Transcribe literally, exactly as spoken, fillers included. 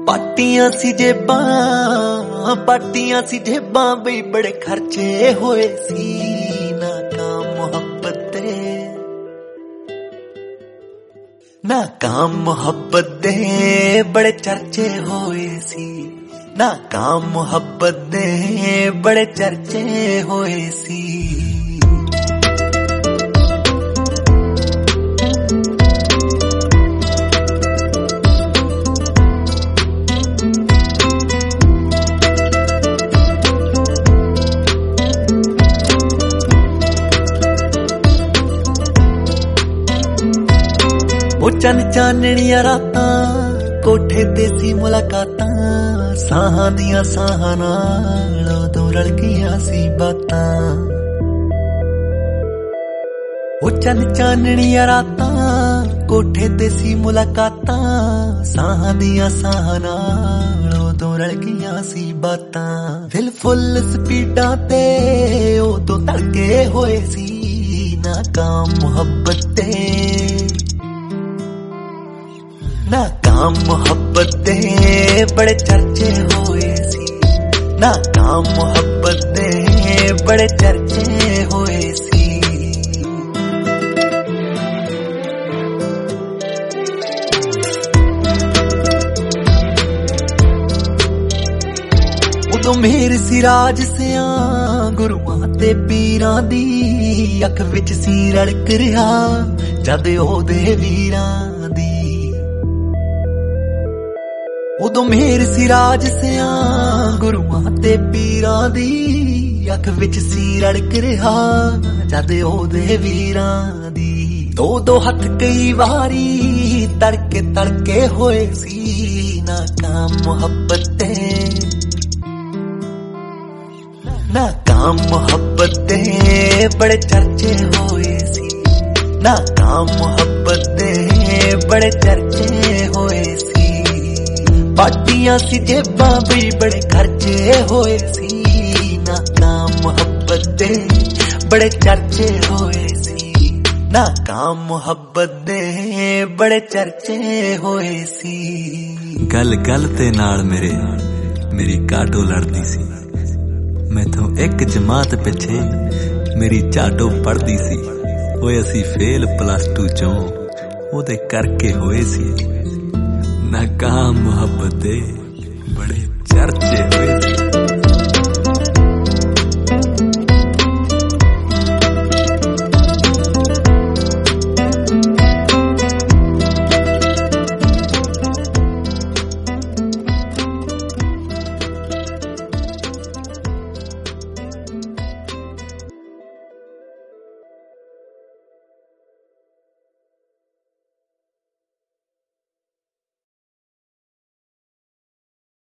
ਪਾਟੀਆਂ ਸੀ ਜੇਬਾਂ ਪਾਟੀਆਂ ਸੀ ਜੇਬਾਂ ਬਈ ਬੜੇ ਖਰਚੇ ਹੋਏ ਸੀ ਨਾਕਾਮ ਮੁਹੱਬਤ ਦੇ ਨਾਕਾਮ ਮੁਹੱਬਤ ਦੇ ਬੜੇ ਚਰਚੇ ਹੋਏ ਸੀ ਨਾਕਾਮ ਮੁਹੱਬਤ ਦੇ ਬੜੇ ਚਰਚੇ ਹੋਏ ਸੀ ਉਹ ਚੰਨ ਚਾਨਣੀਆਂ ਰਾਤਾਂ ਕੋਠੇ ਤੇ ਸੀ ਮੁਲਾਕਾਤਾਂ ਸਾਹਾਂ ਦੀਆਂ ਸਾਹਾਂ ਨਾਲ ਉਦੋਂ ਰਲ ਗਈਆਂ ਸੀ ਬਾਤਾਂ ਉਹ ਚੰਨ ਚਾਨਣੀਆਂ ਰਾਤਾਂ ਕੋਠੇ ਤੇ ਸੀ ਮੁਲਾਕਾਤਾਂ ਸਾਹਾਂ ਦੀਆਂ ਸਾਹਾਂ ਨਾਲ ਉਦੋਂ ਰਲ ਗਈਆਂ ਸੀ ਬਾਤਾਂ ਦਿਲ ਫੁੱਲ ਸਪੀਡਾਂ ਤੇ ਉਦੋਂ ਧੜਕੇ ਹੋਏ ਸੀ ਨਾਕਾਮ ਮੁਹੱਬਤ ਤੇ ਨਾਕਾਮ ਮੁਹੱਬਤ ਦੇ ਬੜੇ ਚਰਚੇ ਹੋਏ ਸੀ ਨਾਕਾਮ ਮੁਹੱਬਤ ਦੇ ਬੜੇ ਚਰਚੇ ਹੋਏ ਸੀ ਉਦੋਂ ਮੇਰ ਸੀ ਰਾਜ ਸਿਆਂ ਗੁਰੂਆਂ ਤੇ ਪੀਰਾਂ ਦੀ ਅੱਖ ਵਿੱਚ ਸੀ ਰੜਕ ਰਿਹਾ ਜਦ ਉਹਦੇ ਵੀਰਾਂ ਦੀ ਉਦੋਂ ਮੇਰ ਸੀ ਰਾਜ ਸਿਆਂ ਗੁਰੂਆਂ ਤੇ ਪੀਰਾਂ ਦੀ ਅੱਖ ਵਿੱਚ ਸੀ ਰੜਕ ਰਿਹਾ ਜਦ ਉਹਦੇ ਵੀਰਾਂ ਦੀ ਦੋ ਦੋ ਹੱਥ ਕਈ ਵਾਰੀ ਤੜਕੇ ਤੜਕੇ ਹੋਏ ਸੀ ਨਾਕਾਮ ਮੁਹੱਬਤ ਤੇ ਨਾਕਾਮ ਮੁਹੱਬਤ ਦੇ ਬੜੇ ਚਰਚੇ ਹੋਏ ਸੀ ਨਾਕਾਮ ਮੁਹੱਬਤ ਦੇ ਬੜੇ ਚਰਚੇ ਹੋਏ ਸੀ ਪਾਟੀਆਂ ਸੀ ਜੇਬਾਂ ਵੀ ਬੜੇ ਖਰਚੇ ਹੋਏ ਸੀ ਨਾਕਾਮ ਮੁਹੱਬਤ ਦੇ ਬੜੇ ਚਰਚੇ ਹੋਏ ਸੀ ਨਾਕਾਮ ਮੁਹੱਬਤ ਦੇ ਬੜੇ ਚਰਚੇ ਹੋਏ ਸੀ ਗੱਲ ਗੱਲ ਤੇ ਨਾਲ ਮੇਰੇ ਮੇਰੀ ਕਾਟੋ ਲੜਦੀ ਸੀ ਮੈਥੋਂ ਇੱਕ ਜਮਾਤ ਪਿੱਛੇ ਮੇਰੀ ਚਾਟੋ ਪੜਦੀ ਸੀ ਓਏ ਅਸੀਂ ਫੇਲ ਪਲੱਸ ਟੂ ਚੋਂ ਉਹਦੇ ਕਰਕੇ ਹੋਏ ਸੀ ਨਾਕਾਮ ਮੁਹੱਬਤ ਦੇ ਬੜੇ ਚਰਚੇ ਹੋਏ